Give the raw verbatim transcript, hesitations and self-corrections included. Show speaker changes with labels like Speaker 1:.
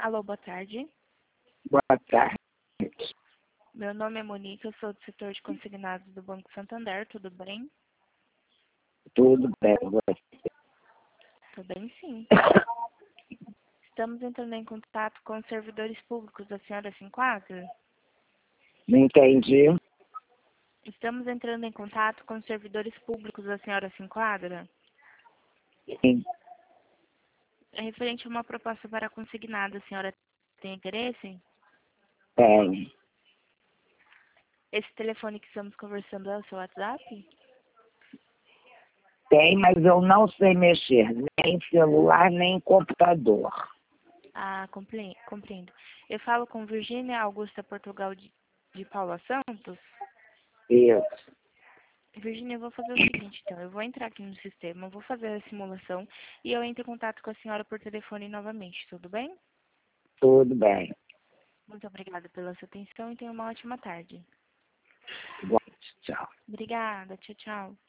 Speaker 1: Alô, boa tarde.
Speaker 2: Boa tarde.
Speaker 1: Meu nome é Monique, eu sou do setor de consignados do Banco Santander, tudo bem?
Speaker 2: Tudo bem, você?
Speaker 1: Tudo bem, sim. Estamos entrando em contato com os servidores públicos, a senhora se enquadra?
Speaker 2: Não entendi.
Speaker 1: Estamos entrando em contato com os servidores públicos, a senhora se enquadra?
Speaker 2: Sim,
Speaker 1: É referente a uma proposta para consignado, a senhora tem interesse?
Speaker 2: tem.
Speaker 1: Esse telefone que estamos conversando é o seu WhatsApp?
Speaker 2: Tem, mas eu não sei mexer, nem em celular, nem em computador.
Speaker 1: Ah, compre- compreendo. Eu falo com Virgínia Augusta Portugal de, de Paula Santos.
Speaker 2: Isso.
Speaker 1: Virgínia, eu vou fazer o seguinte, então. Eu vou entrar aqui no sistema, eu vou fazer a simulação e eu entro em contato com a senhora por telefone novamente, tudo bem?
Speaker 2: Tudo bem.
Speaker 1: Muito obrigada pela sua atenção e tenha uma ótima tarde.
Speaker 2: Igual. Tchau.
Speaker 1: Obrigada, tchau, tchau.